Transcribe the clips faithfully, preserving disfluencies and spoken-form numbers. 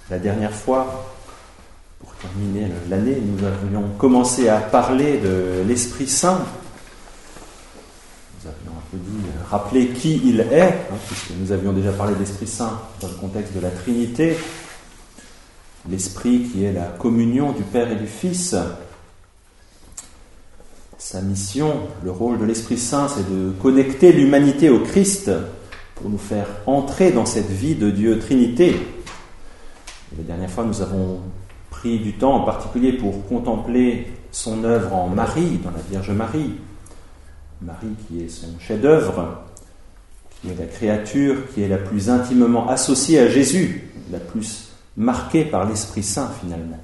La dernière fois, pour terminer l'année, nous avions commencé à parler de l'Esprit Saint. Nous avions un peu dit, rappeler qui il est, hein, puisque nous avions déjà parlé de l'Esprit Saint dans le contexte de la Trinité. L'Esprit qui est la communion du Père et du Fils. Sa mission, le rôle de l'Esprit Saint, c'est de connecter l'humanité au Christ pour nous faire entrer dans cette vie de Dieu Trinité. Et la dernière fois, nous avons pris du temps en particulier pour contempler son œuvre en Marie, dans la Vierge Marie. Marie qui est son chef-d'œuvre, qui est la créature qui est la plus intimement associée à Jésus, la plus marquée par l'Esprit Saint finalement.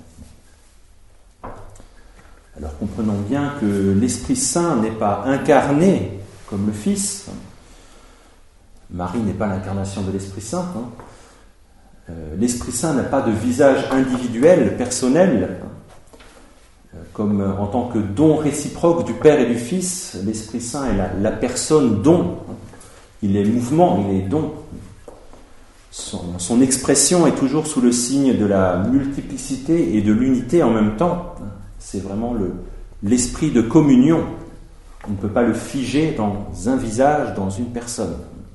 Alors comprenons bien que l'Esprit Saint n'est pas incarné comme le Fils. Marie n'est pas l'incarnation de l'Esprit Saint. Hein. Euh, L'Esprit Saint n'a pas de visage individuel, personnel. Euh, comme euh, en tant que don réciproque du Père et du Fils, l'Esprit Saint est la, la personne don. Il est mouvement, il est don. Son, son expression est toujours sous le signe de la multiplicité et de l'unité en même temps. C'est vraiment le, l'esprit de communion. On ne peut pas le figer dans un visage, dans une personne.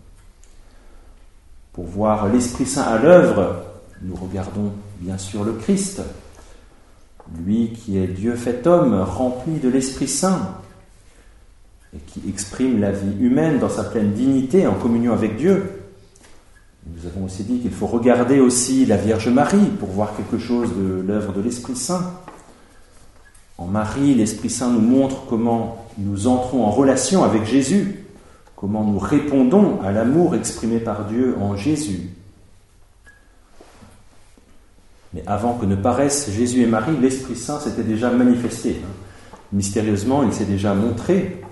Pour voir l'Esprit Saint à l'œuvre, nous regardons bien sûr le Christ, lui qui est Dieu fait homme, rempli de l'Esprit Saint, et qui exprime la vie humaine dans sa pleine dignité en communion avec Dieu. Nous avons aussi dit qu'il faut regarder aussi la Vierge Marie pour voir quelque chose de l'œuvre de l'Esprit Saint. En Marie, l'Esprit Saint nous montre comment nous entrons en relation avec Jésus, comment nous répondons à l'amour exprimé par Dieu en Jésus. Mais avant que ne paraissent Jésus et Marie, l'Esprit Saint s'était déjà manifesté. Mystérieusement, il s'est déjà montré.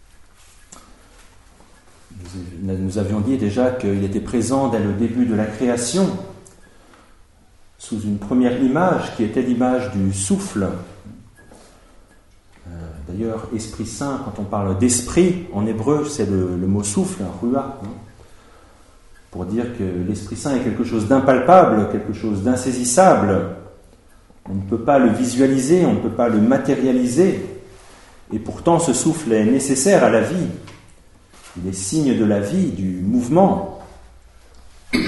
Nous avions dit déjà qu'il était présent dès le début de la création, sous une première image qui était l'image du souffle. D'ailleurs, Esprit Saint, quand on parle d'esprit, en hébreu, c'est le, le mot souffle, ruah, hein, pour dire que l'Esprit Saint est quelque chose d'impalpable, quelque chose d'insaisissable. On ne peut pas le visualiser, on ne peut pas le matérialiser. Et pourtant, ce souffle est nécessaire à la vie. Il est signe de la vie, du mouvement. Donc,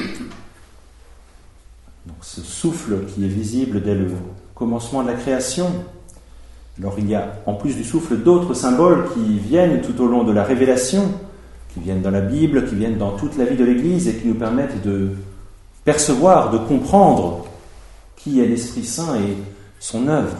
ce souffle qui est visible dès le commencement de la création. Alors il y a en plus du souffle d'autres symboles qui viennent tout au long de la révélation, qui viennent dans la Bible, qui viennent dans toute la vie de l'Église et qui nous permettent de percevoir, de comprendre qui est l'Esprit Saint et son œuvre.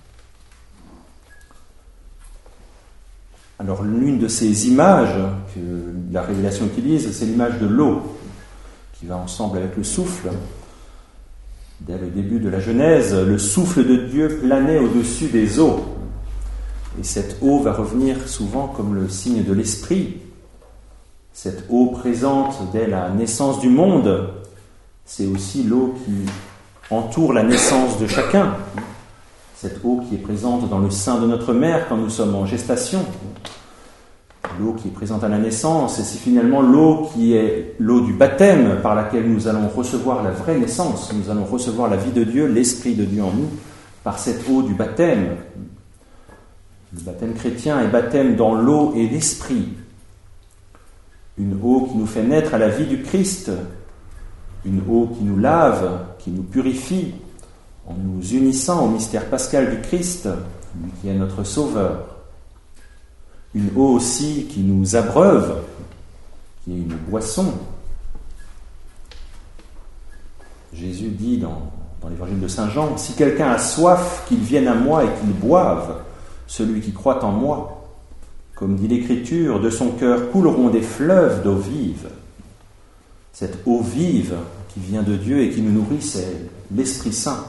Alors l'une de ces images que la révélation utilise, c'est l'image de l'eau, qui va ensemble avec le souffle. Dès le début de la Genèse, le souffle de Dieu planait au-dessus des eaux. Et cette eau va revenir souvent comme le signe de l'esprit. Cette eau présente dès la naissance du monde, c'est aussi l'eau qui entoure la naissance de chacun. Cette eau qui est présente dans le sein de notre mère quand nous sommes en gestation. L'eau qui est présente à la naissance, et c'est finalement l'eau qui est l'eau du baptême par laquelle nous allons recevoir la vraie naissance. Nous allons recevoir la vie de Dieu, l'Esprit de Dieu en nous, par cette eau du baptême. Le baptême chrétien est baptême dans l'eau et l'Esprit. Une eau qui nous fait naître à la vie du Christ. Une eau qui nous lave, qui nous purifie, en nous unissant au mystère pascal du Christ, lui qui est notre Sauveur. Une eau aussi qui nous abreuve, qui est une boisson. Jésus dit dans, dans l'évangile de Saint Jean, « Si quelqu'un a soif, qu'il vienne à moi et qu'il boive, celui qui croit en moi. Comme dit l'Écriture, de son cœur couleront des fleuves d'eau vive. » Cette eau vive qui vient de Dieu et qui nous nourrit, c'est l'Esprit Saint.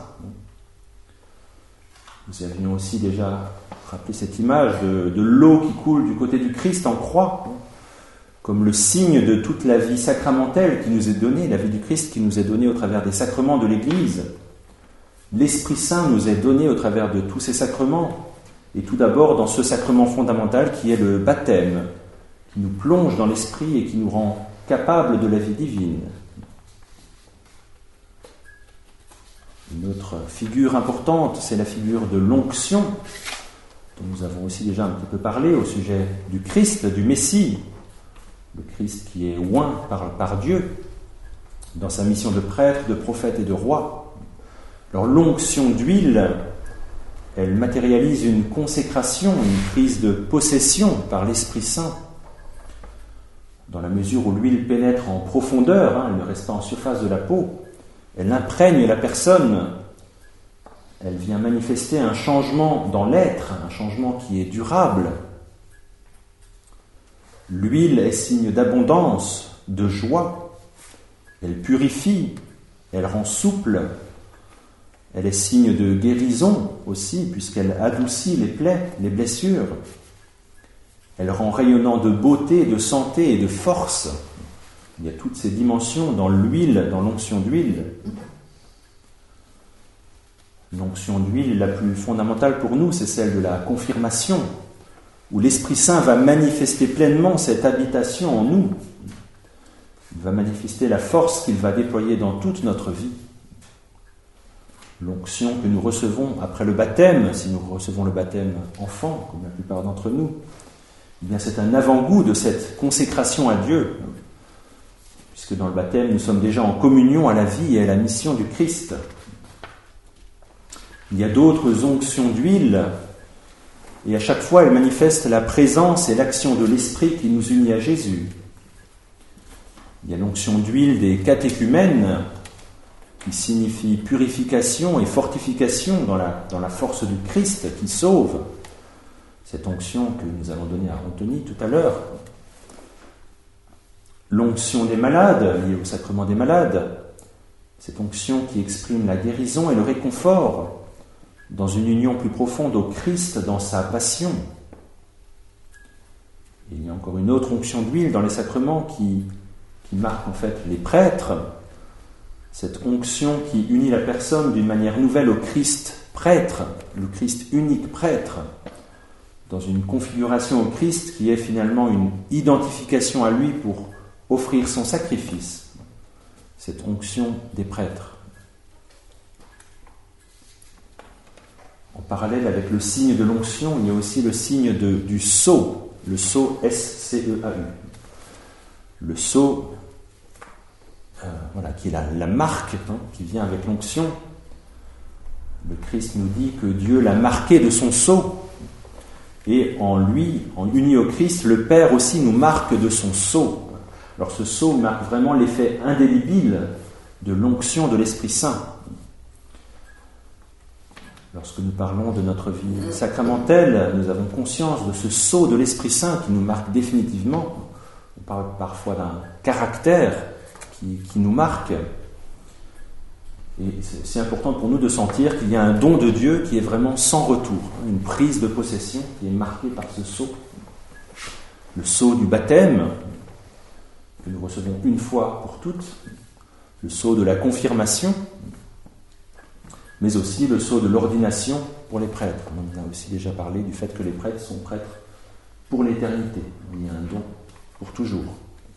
Nous avions aussi déjà rappelé cette image de, de l'eau qui coule du côté du Christ en croix, comme le signe de toute la vie sacramentelle qui nous est donnée, la vie du Christ qui nous est donnée au travers des sacrements de l'Église. L'Esprit Saint nous est donné au travers de tous ces sacrements, et tout d'abord dans ce sacrement fondamental qui est le baptême, qui nous plonge dans l'Esprit et qui nous rend capables de la vie divine. Une autre figure importante, c'est la figure de l'onction, dont nous avons aussi déjà un petit peu parlé au sujet du Christ, du Messie, le Christ qui est oint par, par Dieu dans sa mission de prêtre, de prophète et de roi. Alors l'onction d'huile, elle matérialise une consécration, une prise de possession par l'Esprit Saint, dans la mesure où l'huile pénètre en profondeur, hein, elle ne reste pas en surface de la peau, elle imprègne la personne, elle vient manifester un changement dans l'être, un changement qui est durable. L'huile est signe d'abondance, de joie, elle purifie, elle rend souple, elle est signe de guérison aussi, puisqu'elle adoucit les plaies, les blessures. Elle rend rayonnant de beauté, de santé et de force. Il y a toutes ces dimensions dans l'huile, dans l'onction d'huile. L'onction d'huile la plus fondamentale pour nous, c'est celle de la confirmation, où l'Esprit Saint va manifester pleinement cette habitation en nous. Il va manifester la force qu'il va déployer dans toute notre vie. L'onction que nous recevons après le baptême, si nous recevons le baptême enfant, comme la plupart d'entre nous, eh bien c'est un avant-goût de cette consécration à Dieu, puisque dans le baptême, nous sommes déjà en communion à la vie et à la mission du Christ. Il y a d'autres onctions d'huile, et à chaque fois, elles manifestent la présence et l'action de l'Esprit qui nous unit à Jésus. Il y a l'onction d'huile des catéchumènes, qui signifie purification et fortification dans la, dans la force du Christ qui sauve. Cette onction que nous allons donner à Anthony tout à l'heure. L'onction des malades, liée au sacrement des malades. Cette onction qui exprime la guérison et le réconfort dans une union plus profonde au Christ dans sa passion. Et il y a encore une autre onction d'huile dans les sacrements qui, qui marque en fait les prêtres. Cette onction qui unit la personne d'une manière nouvelle au Christ prêtre, le Christ unique prêtre, dans une configuration au Christ qui est finalement une identification à lui pour offrir son sacrifice. Cette onction des prêtres. En parallèle avec le signe de l'onction, il y a aussi le signe de, du sceau, le sceau S C E A U. Le sceau, Euh, voilà, qui est la, la marque hein, qui vient avec l'onction. Le Christ nous dit que Dieu l'a marqué de son sceau, et en lui, en uni au Christ, le Père aussi nous marque de son sceau. Alors ce sceau marque vraiment l'effet indélébile de l'onction de l'Esprit Saint. Lorsque nous parlons de notre vie sacramentelle, nous avons conscience de ce sceau de l'Esprit Saint qui nous marque définitivement. On parle parfois d'un caractère Qui, qui nous marque. Et c'est, c'est important pour nous de sentir qu'il y a un don de Dieu qui est vraiment sans retour, une prise de possession qui est marquée par ce sceau. Le sceau du baptême, que nous recevons une fois pour toutes, le sceau de la confirmation, mais aussi le sceau de l'ordination pour les prêtres. On a aussi déjà parlé du fait que les prêtres sont prêtres pour l'éternité. Il y a un don pour toujours.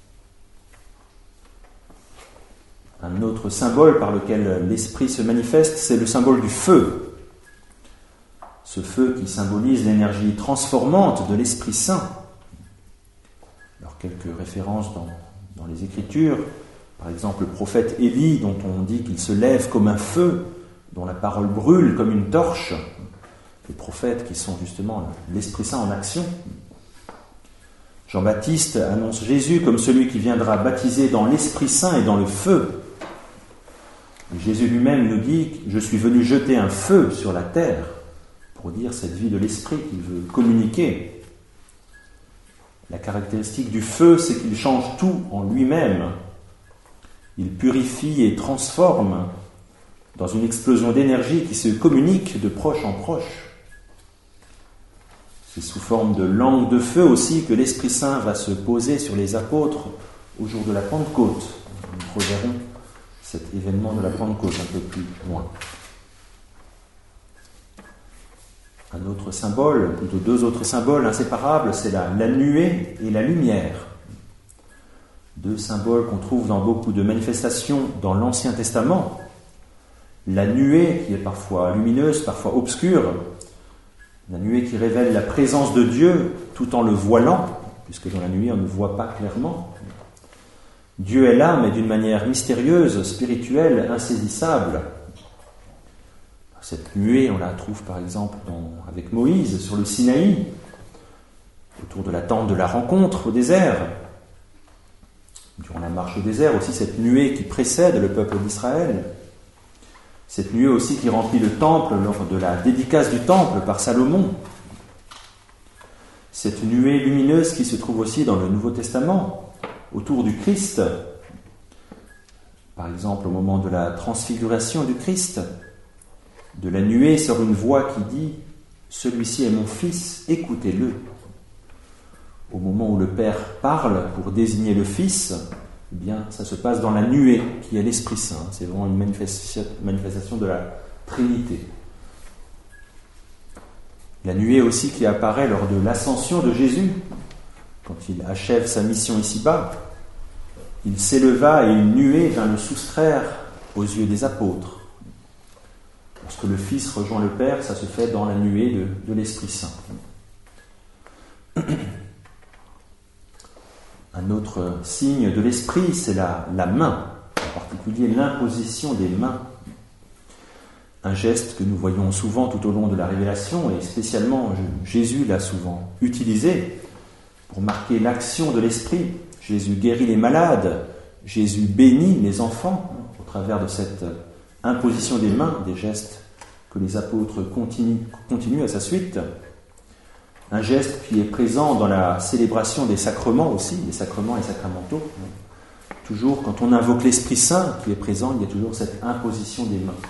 Un autre symbole par lequel l'Esprit se manifeste, c'est le symbole du feu. Ce feu qui symbolise l'énergie transformante de l'Esprit Saint. Alors, quelques références dans, dans les Écritures. Par exemple, le prophète Élie, dont on dit qu'il se lève comme un feu, dont la parole brûle comme une torche. Les prophètes qui sont justement l'Esprit Saint en action. Jean-Baptiste annonce Jésus comme celui qui viendra baptiser dans l'Esprit Saint et dans le feu. Jésus lui-même nous dit « Je suis venu jeter un feu sur la terre » pour dire cette vie de l'esprit qu'il veut communiquer. La caractéristique du feu, c'est qu'il change tout en lui-même. Il purifie et transforme dans une explosion d'énergie qui se communique de proche en proche. C'est sous forme de langue de feu aussi que l'Esprit Saint va se poser sur les apôtres au jour de la Pentecôte. Nous reverrons cet événement de la Pentecôte un peu plus loin. Un autre symbole, plutôt deux autres symboles inséparables, c'est la, la nuée et la lumière. Deux symboles qu'on trouve dans beaucoup de manifestations dans l'Ancien Testament. la nuée qui est parfois lumineuse, parfois obscure, la nuée qui révèle la présence de Dieu tout en le voilant, puisque dans la nuée on ne voit pas clairement. Dieu est là, mais d'une manière mystérieuse, spirituelle, insaisissable. Cette nuée, on la trouve par exemple dans, avec Moïse sur le Sinaï, autour de la tente de la rencontre au désert. Durant la marche au désert aussi, cette nuée qui précède le peuple d'Israël. Cette nuée aussi qui remplit le temple lors de la dédicace du temple par Salomon. Cette nuée lumineuse qui se trouve aussi dans le Nouveau Testament, autour du Christ. Par exemple, au moment de la transfiguration du Christ, de la nuée sort une voix qui dit « Celui-ci est mon Fils, écoutez-le ». Au moment où le Père parle pour désigner le Fils, eh bien, ça se passe dans la nuée qui est l'Esprit Saint. C'est vraiment une manifestation de la Trinité. La nuée aussi qui apparaît lors de l'ascension de Jésus, quand il achève sa mission ici-bas. Il s'éleva et une nuée vint le soustraire aux yeux des apôtres. Lorsque le Fils rejoint le Père, ça se fait dans la nuée de, de l'Esprit Saint. Un autre signe de l'Esprit, c'est la, la main, en particulier l'imposition des mains. Un geste que nous voyons souvent tout au long de la Révélation, et spécialement Jésus l'a souvent utilisé pour marquer l'action de l'Esprit. Jésus guérit les malades, Jésus bénit les enfants au travers de cette imposition des mains, des gestes que les apôtres continuent, continuent à sa suite. Un geste qui est présent dans la célébration des sacrements aussi, les sacrements et sacramentaux. Toujours, quand on invoque l'Esprit Saint qui est présent, il y a toujours cette imposition des mains.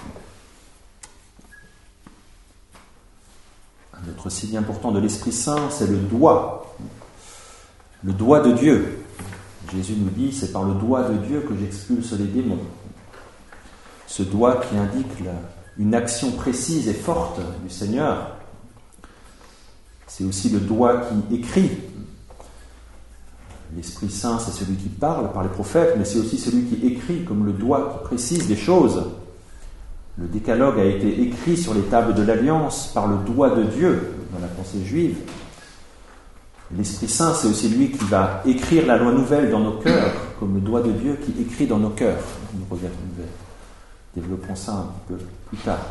Un autre signe important de l'Esprit Saint, c'est le doigt. Le doigt de Dieu. Jésus nous dit, c'est par le doigt de Dieu que j'expulse les démons. Ce doigt qui indique la, une action précise et forte du Seigneur. C'est aussi le doigt qui écrit. L'Esprit Saint, c'est celui qui parle par les prophètes, mais c'est aussi celui qui écrit, comme le doigt qui précise des choses. Le décalogue a été écrit sur les tables de l'Alliance par le doigt de Dieu dans la pensée juive. L'Esprit Saint, c'est aussi lui qui va écrire la loi nouvelle dans nos cœurs, comme le doigt de Dieu qui écrit dans nos cœurs. Nous regardons, nous développons ça un peu plus tard.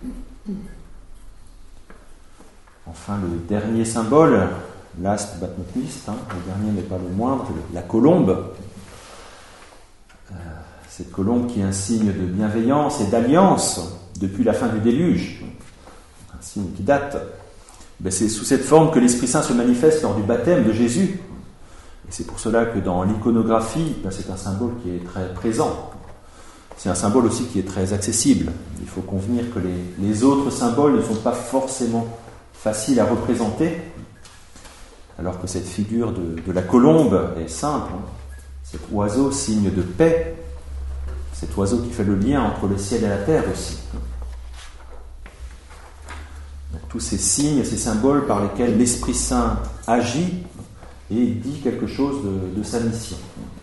Enfin, le dernier symbole, last but not least, hein, le dernier n'est pas le moindre, la colombe. Euh, cette colombe qui est un signe de bienveillance et d'alliance depuis la fin du déluge, un signe qui date. Ben, c'est sous cette forme que l'Esprit Saint se manifeste lors du baptême de Jésus. Et c'est pour cela que dans l'iconographie, ben, c'est un symbole qui est très présent. C'est un symbole aussi qui est très accessible. Il faut convenir que les, les autres symboles ne sont pas forcément faciles à représenter, alors que cette figure de, de la colombe est simple. Hein. Cet oiseau, signe de paix, cet oiseau qui fait le lien entre le ciel et la terre aussi. Donc, tous ces signes, ces symboles par lesquels l'Esprit Saint agit et dit quelque chose de, de sa mission.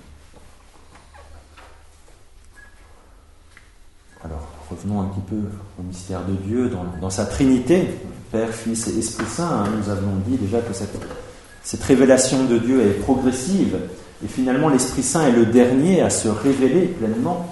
Alors, revenons un petit peu au mystère de Dieu dans, dans sa Trinité, Père, Fils et Esprit Saint. Hein, nous avons dit déjà que cette, cette révélation de Dieu est progressive, et finalement l'Esprit Saint est le dernier à se révéler pleinement.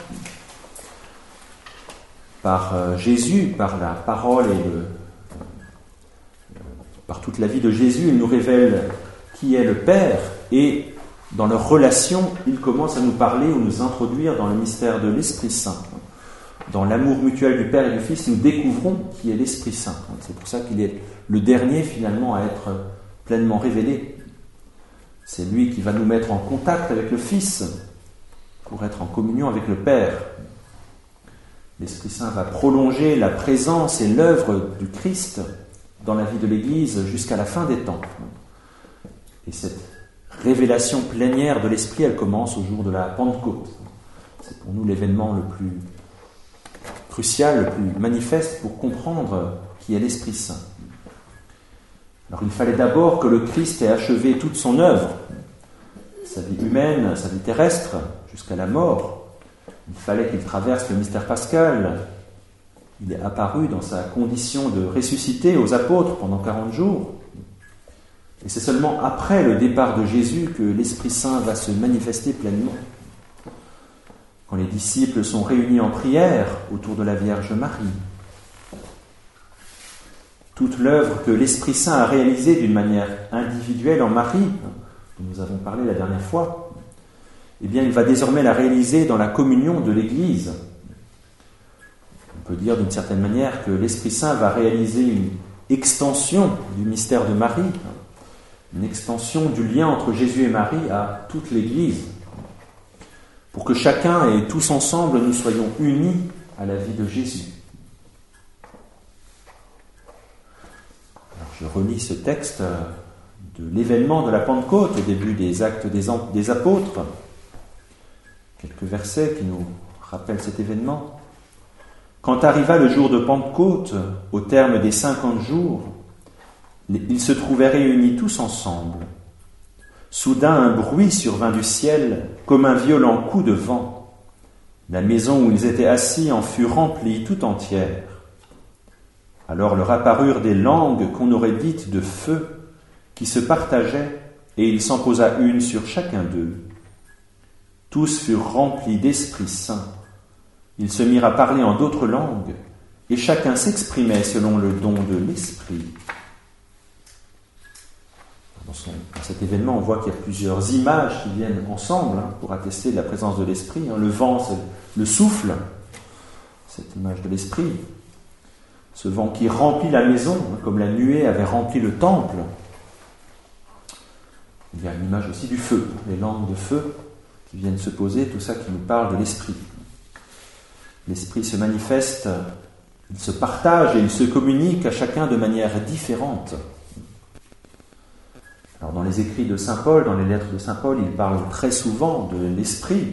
Par euh, Jésus, par la parole et le, euh, par toute la vie de Jésus, il nous révèle qui est le Père, et dans leur relation, il commence à nous parler ou nous introduire dans le mystère de l'Esprit Saint. Dans l'amour mutuel du Père et du Fils, nous découvrons qui est l'Esprit Saint. C'est pour ça qu'il est le dernier finalement à être pleinement révélé. C'est lui qui va nous mettre en contact avec le Fils pour être en communion avec le Père. L'Esprit Saint va prolonger la présence et l'œuvre du Christ dans la vie de l'Église jusqu'à la fin des temps. Et cette révélation plénière de l'Esprit, elle commence au jour de la Pentecôte. C'est pour nous l'événement le plus crucial, le plus manifeste pour comprendre qui est l'Esprit Saint. Alors il fallait d'abord que le Christ ait achevé toute son œuvre, sa vie humaine, sa vie terrestre, jusqu'à la mort. Il fallait qu'il traverse le mystère pascal, il est apparu dans sa condition de ressuscité aux apôtres pendant quarante jours. Et c'est seulement après le départ de Jésus que l'Esprit Saint va se manifester pleinement. Quand les disciples sont réunis en prière autour de la Vierge Marie, toute l'œuvre que l'Esprit Saint a réalisée d'une manière individuelle en Marie, dont nous avons parlé la dernière fois, eh bien, il va désormais la réaliser dans la communion de l'Église. On peut dire d'une certaine manière que l'Esprit Saint va réaliser une extension du mystère de Marie, une extension du lien entre Jésus et Marie à toute l'Église, pour que chacun et tous ensemble nous soyons unis à la vie de Jésus. Alors, je relis ce texte de l'événement de la Pentecôte au début des Actes des, des Apôtres. Quelques versets qui nous rappellent cet événement. Quand arriva le jour de Pentecôte, au terme des cinquante jours, ils se trouvaient réunis tous ensemble. Soudain, un bruit survint du ciel, comme un violent coup de vent. La maison où ils étaient assis en fut remplie tout entière. Alors leur apparurent des langues qu'on aurait dites de feu, qui se partageaient, et il s'en posa une sur chacun d'eux. Tous furent remplis d'Esprit Saint. Ils se mirent à parler en d'autres langues, et chacun s'exprimait selon le don de l'Esprit. Dans, son, dans cet événement, on voit qu'il y a plusieurs images qui viennent ensemble hein, pour attester de la présence de l'Esprit. Hein. Le vent, c'est le souffle, cette image de l'Esprit. Ce vent qui remplit la maison, hein, comme la nuée avait rempli le temple. Il y a une image aussi du feu, les langues de feu qui viennent se poser, tout ça qui nous parle de l'Esprit. L'Esprit se manifeste, il se partage et il se communique à chacun de manière différente. Alors dans les écrits de saint Paul, dans les lettres de saint Paul, il parle très souvent de l'Esprit.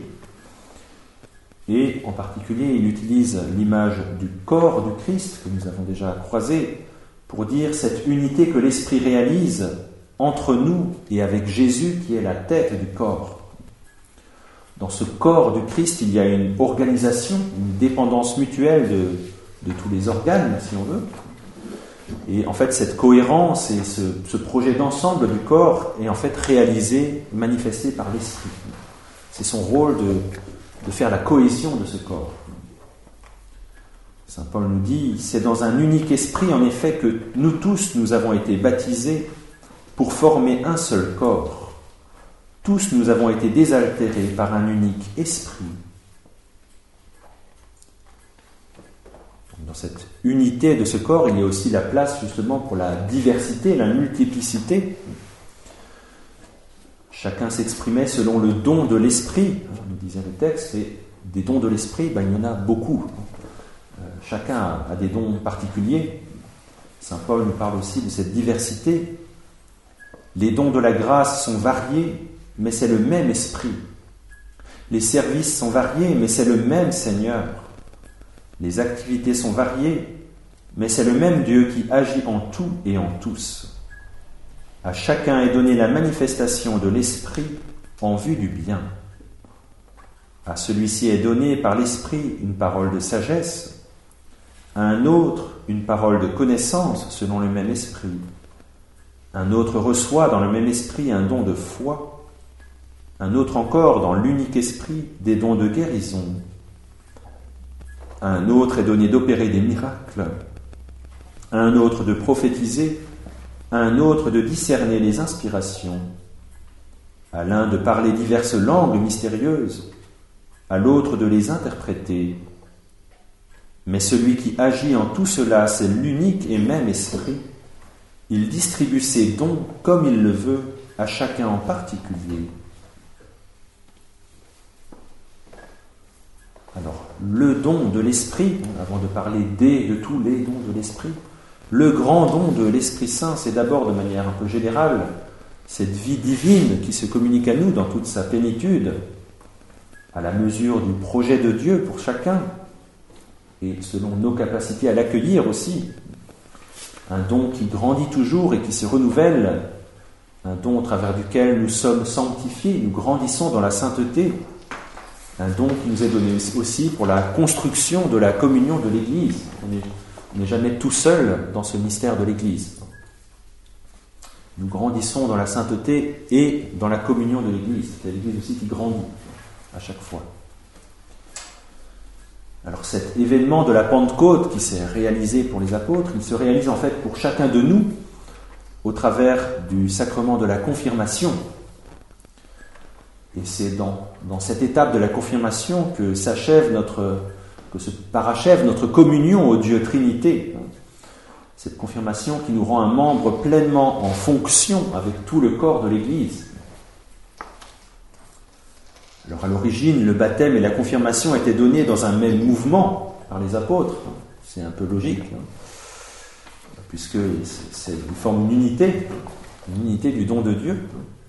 Et en particulier, il utilise l'image du corps du Christ, que nous avons déjà croisé, pour dire cette unité que l'Esprit réalise entre nous et avec Jésus, qui est la tête du corps. Dans ce corps du Christ, il y a une organisation, une dépendance mutuelle de, de tous les organes, si on veut. Et en fait, cette cohérence et ce, ce projet d'ensemble du corps est en fait réalisé, manifesté par l'Esprit. C'est son rôle de, de faire la cohésion de ce corps. Saint Paul nous dit, c'est dans un unique esprit, en effet, que nous tous, nous avons été baptisés pour former un seul corps. Tous, nous avons été désaltérés par un unique esprit. Dans cette unité de ce corps, il y a aussi la place justement pour la diversité, la multiplicité. Chacun s'exprimait selon le don de l'esprit, nous disait le texte, et des dons de l'esprit, ben, il y en a beaucoup. Chacun a des dons particuliers. Saint Paul nous parle aussi de cette diversité. Les dons de la grâce sont variés, mais c'est le même esprit. Les services sont variés, mais c'est le même Seigneur. Les activités sont variées, mais c'est le même Dieu qui agit en tout et en tous. À chacun est donnée la manifestation de l'Esprit en vue du bien. À celui-ci est donnée par l'Esprit une parole de sagesse, à un autre une parole de connaissance selon le même esprit. Un autre reçoit dans le même esprit un don de foi, un autre encore dans l'unique esprit des dons de guérison. À un autre est donné d'opérer des miracles, à un autre de prophétiser, à un autre de discerner les inspirations, à l'un de parler diverses langues mystérieuses, à l'autre de les interpréter. Mais celui qui agit en tout cela, c'est l'unique et même esprit. Il distribue ses dons comme il le veut à chacun en particulier. Alors, le don de l'Esprit, avant de parler des, de tous les dons de l'Esprit, le grand don de l'Esprit Saint, c'est d'abord de manière un peu générale, cette vie divine qui se communique à nous dans toute sa plénitude, à la mesure du projet de Dieu pour chacun, et selon nos capacités à l'accueillir aussi. Un don qui grandit toujours et qui se renouvelle, un don au travers duquel nous sommes sanctifiés, nous grandissons dans la sainteté, Un don qui nous est donné aussi pour la construction de la communion de l'Église. On n'est jamais tout seul dans ce mystère de l'Église. Nous grandissons dans la sainteté et dans la communion de l'Église. C'est l'Église aussi qui grandit à chaque fois. Alors cet événement de la Pentecôte qui s'est réalisé pour les apôtres, il se réalise en fait pour chacun de nous au travers du sacrement de la confirmation. Et c'est dans, dans cette étape de la confirmation que s'achève notre, que se parachève notre communion au Dieu Trinité. Cette confirmation qui nous rend un membre pleinement en fonction avec tout le corps de l'Église. Alors à l'origine, le baptême et la confirmation étaient donnés dans un même mouvement par les apôtres. C'est un peu logique, puisque c'est une forme d'unité, une unité du don de Dieu.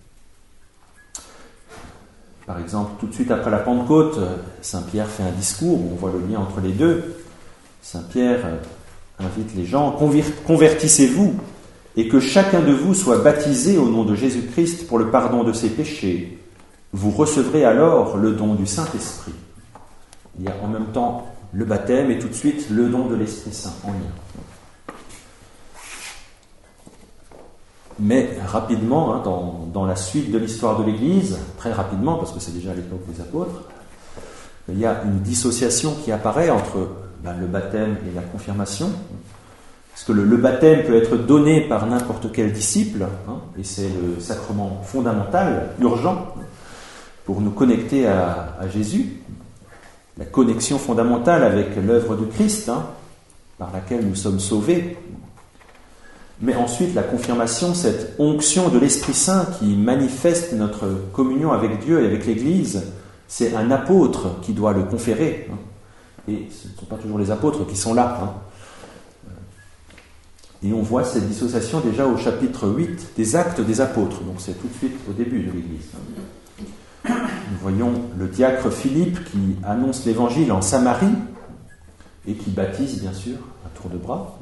Par exemple, tout de suite après la Pentecôte, Saint Pierre fait un discours, on voit le lien entre les deux. Saint Pierre invite les gens, convertissez-vous et que chacun de vous soit baptisé au nom de Jésus-Christ pour le pardon de ses péchés. Vous recevrez alors le don du Saint-Esprit. Il y a en même temps le baptême et tout de suite le don de l'Esprit Saint en lien. Mais rapidement, hein, dans, dans la suite de l'histoire de l'Église, très rapidement, parce que c'est déjà à l'époque des apôtres, il y a une dissociation qui apparaît entre ben, le baptême et la confirmation. Parce que le, le baptême peut être donné par n'importe quel disciple, hein, et c'est le sacrement fondamental, urgent, pour nous connecter à, à Jésus. La connexion fondamentale avec l'œuvre du Christ, hein, par laquelle nous sommes sauvés. Mais ensuite, la confirmation, cette onction de l'Esprit Saint qui manifeste notre communion avec Dieu et avec l'Église, c'est un apôtre qui doit le conférer. Et ce ne sont pas toujours les apôtres qui sont là. Et on voit cette dissociation déjà au chapitre huit des Actes des Apôtres. Donc c'est tout de suite au début de l'Église. Nous voyons le diacre Philippe qui annonce l'Évangile en Samarie et qui baptise, bien sûr, à tour de bras.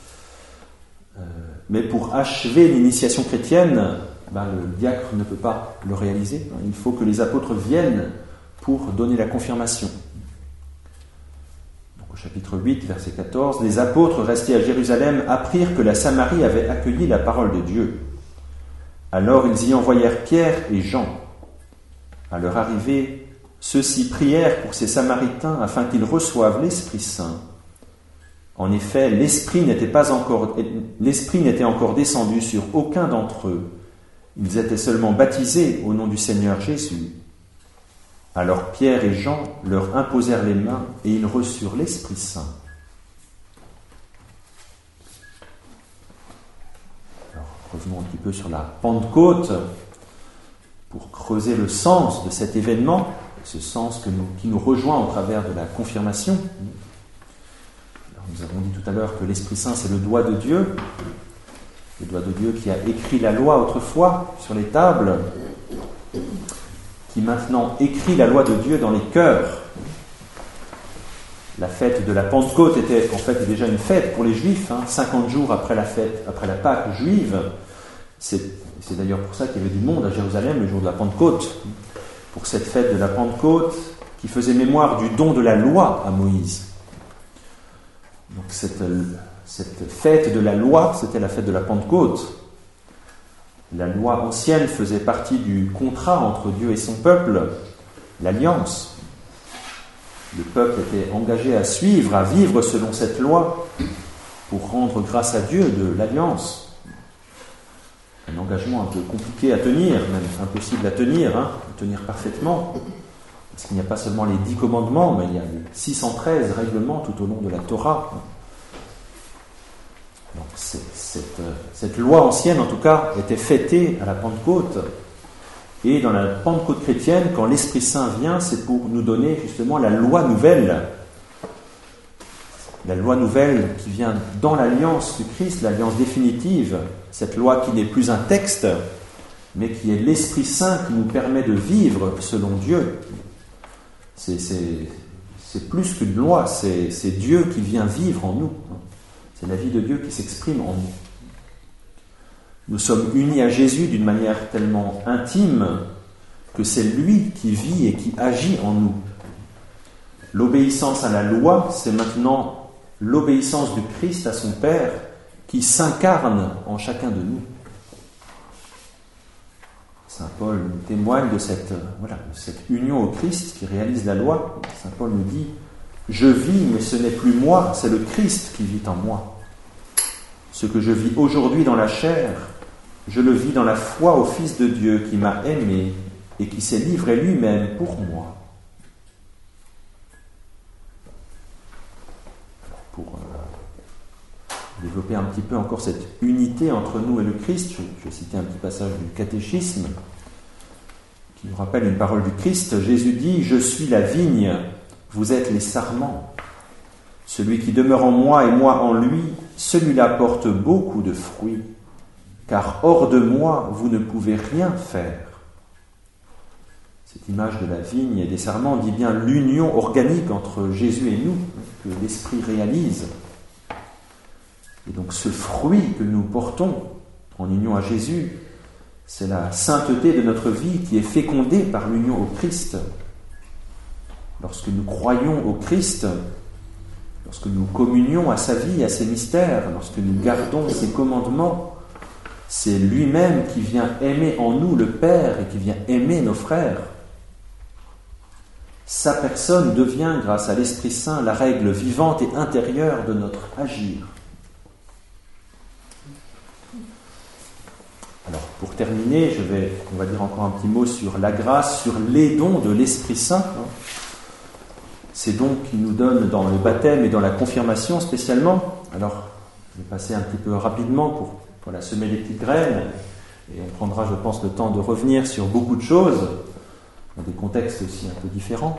Mais pour achever l'initiation chrétienne, ben, le diacre ne peut pas le réaliser. Il faut que les apôtres viennent pour donner la confirmation. Donc, au chapitre huit, verset quatorze, les apôtres restés à Jérusalem apprirent que la Samarie avait accueilli la parole de Dieu. Alors ils y envoyèrent Pierre et Jean. À leur arrivée, ceux-ci prièrent pour ces Samaritains afin qu'ils reçoivent l'Esprit Saint. En effet, l'Esprit n'était pas encore, l'Esprit n'était encore descendu sur aucun d'entre eux. Ils étaient seulement baptisés au nom du Seigneur Jésus. Alors Pierre et Jean leur imposèrent les mains et ils reçurent l'Esprit Saint. Alors, revenons un petit peu sur la Pentecôte pour creuser le sens de cet événement, ce sens que nous, qui nous rejoint au travers de la confirmation. Nous avons dit tout à l'heure que l'Esprit Saint, c'est le doigt de Dieu, le doigt de Dieu qui a écrit la loi autrefois sur les tables, qui maintenant écrit la loi de Dieu dans les cœurs. La fête de la Pentecôte était en fait déjà une fête pour les Juifs, hein, cinquante jours après la fête, après la Pâque juive. C'est, c'est d'ailleurs pour ça qu'il y avait du monde à Jérusalem le jour de la Pentecôte, pour cette fête de la Pentecôte qui faisait mémoire du don de la loi à Moïse. Donc cette, cette fête de la loi, c'était la fête de la Pentecôte. La loi ancienne faisait partie du contrat entre Dieu et son peuple, l'alliance. Le peuple était engagé à suivre, à vivre selon cette loi pour rendre grâce à Dieu de l'alliance. Un engagement un peu compliqué à tenir, même impossible à tenir, hein, à tenir parfaitement. Parce qu'il n'y a pas seulement les dix commandements, mais il y a les six cent treize règlements tout au long de la Torah. Donc c'est, cette, cette loi ancienne, en tout cas, était fêtée à la Pentecôte. Et dans la Pentecôte chrétienne, quand l'Esprit Saint vient, c'est pour nous donner justement la loi nouvelle. La loi nouvelle qui vient dans l'alliance du Christ, l'alliance définitive. Cette loi qui n'est plus un texte, mais qui est l'Esprit Saint qui nous permet de vivre selon Dieu. C'est, c'est, c'est plus qu'une loi, c'est, c'est Dieu qui vient vivre en nous. C'est la vie de Dieu qui s'exprime en nous. Nous sommes unis à Jésus d'une manière tellement intime que c'est lui qui vit et qui agit en nous. L'obéissance à la loi, c'est maintenant l'obéissance du Christ à son Père qui s'incarne en chacun de nous. Saint Paul nous témoigne de cette, voilà, de cette union au Christ qui réalise la loi. Saint Paul nous dit « Je vis, mais ce n'est plus moi, c'est le Christ qui vit en moi. Ce que je vis aujourd'hui dans la chair, je le vis dans la foi au Fils de Dieu qui m'a aimé et qui s'est livré lui-même pour moi. » Pour euh, développer un petit peu encore cette unité entre nous et le Christ, je, je vais citer un petit passage du catéchisme qui nous rappelle une parole du Christ. Jésus dit « Je suis la vigne, vous êtes les sarments. Celui qui demeure en moi et moi en lui, celui-là porte beaucoup de fruits, car hors de moi, vous ne pouvez rien faire. » Cette image de la vigne et des sarments dit bien l'union organique entre Jésus et nous, que l'Esprit réalise. Et donc ce fruit que nous portons en union à Jésus, c'est la sainteté de notre vie qui est fécondée par l'union au Christ. Lorsque nous croyons au Christ, lorsque nous communions à sa vie, à ses mystères, lorsque nous gardons ses commandements, c'est lui-même qui vient aimer en nous le Père et qui vient aimer nos frères. Sa personne devient, grâce à l'Esprit Saint, la règle vivante et intérieure de notre agir. Alors, pour terminer, je vais, on va dire encore un petit mot sur la grâce, sur les dons de l'Esprit Saint. Ces dons qu'il nous donne dans le baptême et dans la confirmation spécialement. Alors, je vais passer un petit peu rapidement pour voilà, semer les petites graines, et on prendra, je pense, le temps de revenir sur beaucoup de choses, dans des contextes aussi un peu différents.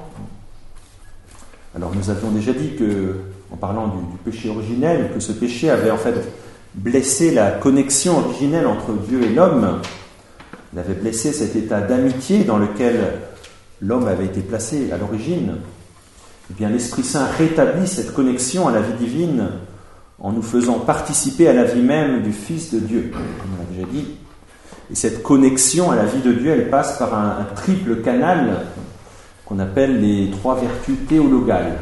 Alors nous avions déjà dit que, en parlant du, du péché originel, que ce péché avait en fait blessé la connexion originelle entre Dieu et l'homme. Il avait blessé cet état d'amitié dans lequel l'homme avait été placé à l'origine. Eh bien, l'Esprit Saint rétablit cette connexion à la vie divine en nous faisant participer à la vie même du Fils de Dieu, comme on l'a déjà dit. Et cette connexion à la vie de Dieu, elle passe par un, un triple canal qu'on appelle les trois vertus théologales.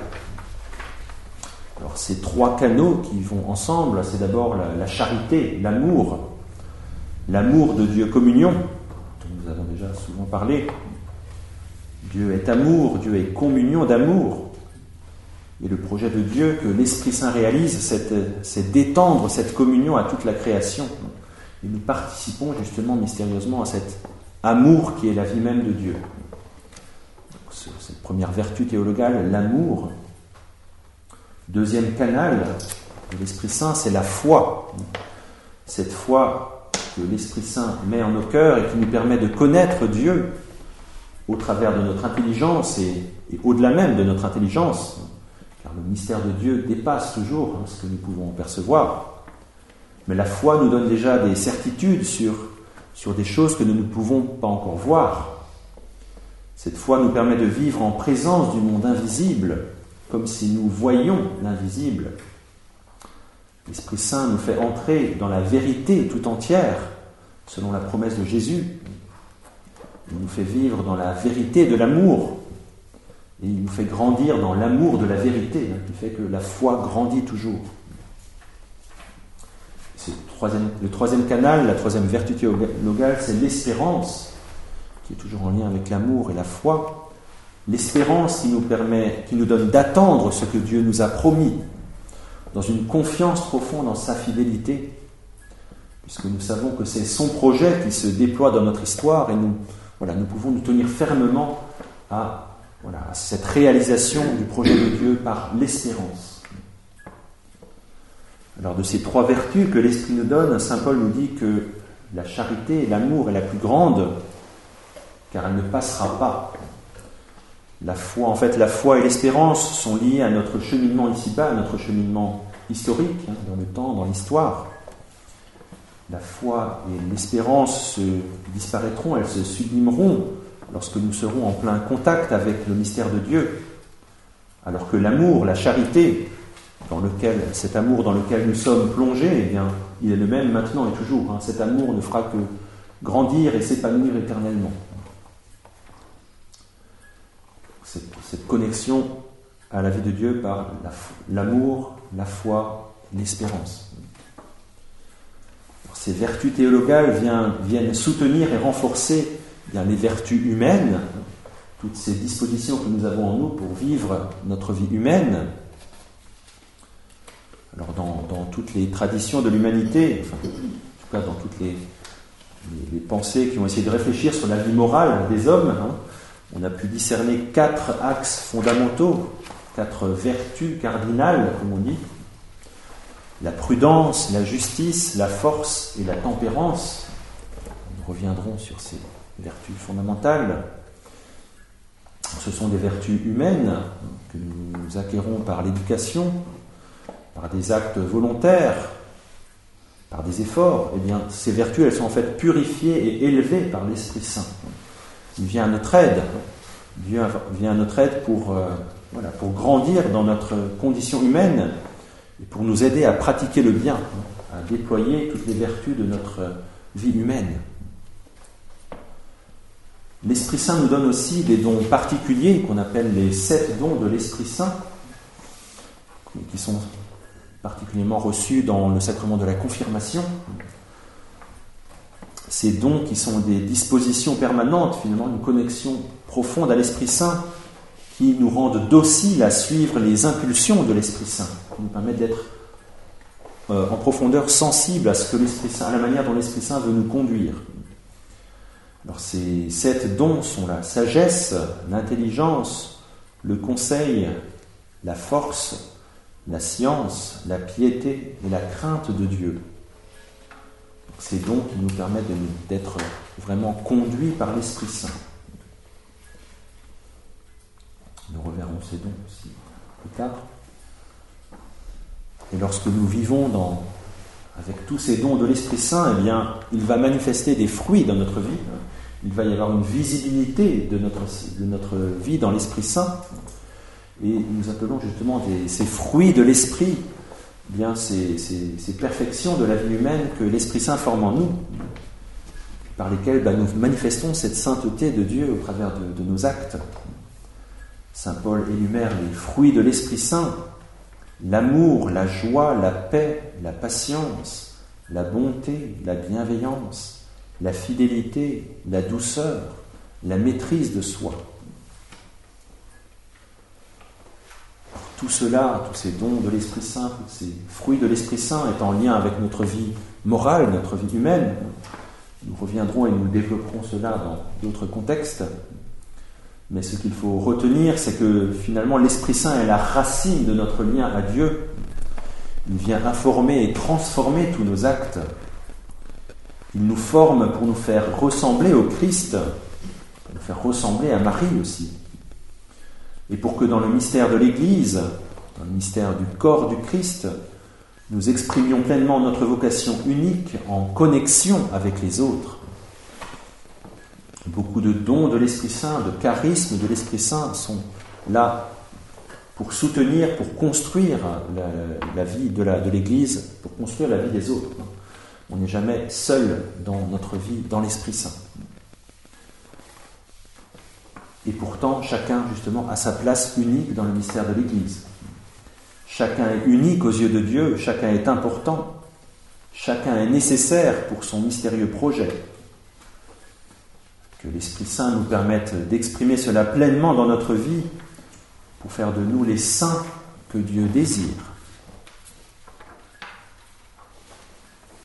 Alors ces trois canaux qui vont ensemble, c'est d'abord la, la charité, l'amour, l'amour de Dieu, communion, dont nous avons déjà souvent parlé. Dieu est amour, Dieu est communion d'amour. Et le projet de Dieu que l'Esprit Saint réalise, c'est, c'est d'étendre cette communion à toute la création. Et nous participons justement mystérieusement à cet amour qui est la vie même de Dieu. Donc, cette première vertu théologale, l'amour. Deuxième canal de l'Esprit Saint, c'est la foi. Cette foi que l'Esprit Saint met en nos cœurs et qui nous permet de connaître Dieu au travers de notre intelligence et, et au-delà même de notre intelligence, car le mystère de Dieu dépasse toujours hein, ce que nous pouvons percevoir. Mais la foi nous donne déjà des certitudes sur, sur des choses que nous ne pouvons pas encore voir. Cette foi nous permet de vivre en présence du monde invisible, comme si nous voyions l'invisible. L'Esprit Saint nous fait entrer dans la vérité tout entière, selon la promesse de Jésus. Il nous fait vivre dans la vérité de l'amour. Et il nous fait grandir dans l'amour de la vérité, hein, qui fait que la foi grandit toujours. C'est le, troisième, le troisième canal, la troisième vertu théologale, c'est l'espérance, qui est toujours en lien avec l'amour et la foi. L'espérance qui nous permet, qui nous donne d'attendre ce que Dieu nous a promis, dans une confiance profonde en sa fidélité, puisque nous savons que c'est son projet qui se déploie dans notre histoire, et nous, voilà, nous pouvons nous tenir fermement à, voilà, à cette réalisation du projet de Dieu par l'espérance. Alors de ces trois vertus que l'Esprit nous donne, saint Paul nous dit que la charité et l'amour est la plus grande, car elle ne passera pas. La foi, en fait, la foi et l'espérance sont liées à notre cheminement ici-bas, à notre cheminement historique, hein, dans le temps, dans l'histoire. La foi et l'espérance se disparaîtront, elles se sublimeront lorsque nous serons en plein contact avec le mystère de Dieu. Alors que l'amour, la charité, dans lequel, cet amour dans lequel nous sommes plongés, eh bien, il est le même maintenant et toujours. Hein. Cet amour ne fera que grandir et s'épanouir éternellement. Cette, cette connexion à la vie de Dieu par la, l'amour, la foi, l'espérance. Alors, ces vertus théologales viennent, viennent soutenir et renforcer bien, les vertus humaines, toutes ces dispositions que nous avons en nous pour vivre notre vie humaine. Alors dans, dans toutes les traditions de l'humanité, enfin, en tout cas dans toutes les, les, les pensées qui ont essayé de réfléchir sur la vie morale des hommes, hein, on a pu discerner quatre axes fondamentaux, quatre vertus cardinales, comme on dit. La prudence, la justice, la force et la tempérance. Nous reviendrons sur ces vertus fondamentales. Ce sont des vertus humaines que nous acquérons par l'éducation, par des actes volontaires, par des efforts. Eh bien, ces vertus, elles sont en fait purifiées et élevées par l'Esprit Saint. Il vient à notre aide. Dieu vient à notre aide pour, euh, voilà, pour grandir dans notre condition humaine et pour nous aider à pratiquer le bien, à déployer toutes les vertus de notre vie humaine. L'Esprit Saint nous donne aussi des dons particuliers qu'on appelle les sept dons de l'Esprit Saint, qui sont particulièrement reçus dans le sacrement de la confirmation. Ces dons qui sont des dispositions permanentes, finalement, une connexion profonde à l'Esprit Saint, qui nous rendent dociles à suivre les impulsions de l'Esprit Saint, qui nous permettent d'être euh, en profondeur sensibles à ce que l'Esprit Saint, à la manière dont l'Esprit Saint veut nous conduire. Alors ces sept dons sont la sagesse, l'intelligence, le conseil, la force, la science, la piété et la crainte de Dieu. Donc, ces dons qui nous permettent de nous, d'être vraiment conduits par l'Esprit Saint. Nous reverrons ces dons aussi plus tard. Et lorsque nous vivons dans, avec tous ces dons de l'Esprit Saint, eh bien, il va manifester des fruits dans notre vie. Il va y avoir une visibilité de notre, de notre vie dans l'Esprit Saint. Et nous appelons justement des, ces fruits de l'Esprit, eh bien ces, ces, ces perfections de la vie humaine que l'Esprit Saint forme en nous, par lesquelles ben, nous manifestons cette sainteté de Dieu au travers de, de nos actes. Saint Paul énumère les fruits de l'Esprit Saint: l'amour, la joie, la paix, la patience, la bonté, la bienveillance, la fidélité, la douceur, la maîtrise de soi. Tout cela, tous ces dons de l'Esprit Saint, tous ces fruits de l'Esprit Saint est en lien avec notre vie morale, notre vie humaine. Nous reviendrons et nous développerons cela dans d'autres contextes. Mais ce qu'il faut retenir, c'est que finalement l'Esprit Saint est la racine de notre lien à Dieu. Il vient informer et transformer tous nos actes. Il nous forme pour nous faire ressembler au Christ, pour nous faire ressembler à Marie aussi. Et pour que dans le mystère de l'Église, dans le mystère du corps du Christ, nous exprimions pleinement notre vocation unique en connexion avec les autres. Beaucoup de dons de l'Esprit Saint, de charismes de l'Esprit Saint sont là pour soutenir, pour construire la, la vie de, la, de l'Église, pour construire la vie des autres. On n'est jamais seul dans notre vie, dans l'Esprit Saint. Et pourtant, chacun, justement, a sa place unique dans le mystère de l'Église. Chacun est unique aux yeux de Dieu, chacun est important, chacun est nécessaire pour son mystérieux projet. Que l'Esprit Saint nous permette d'exprimer cela pleinement dans notre vie pour faire de nous les saints que Dieu désire.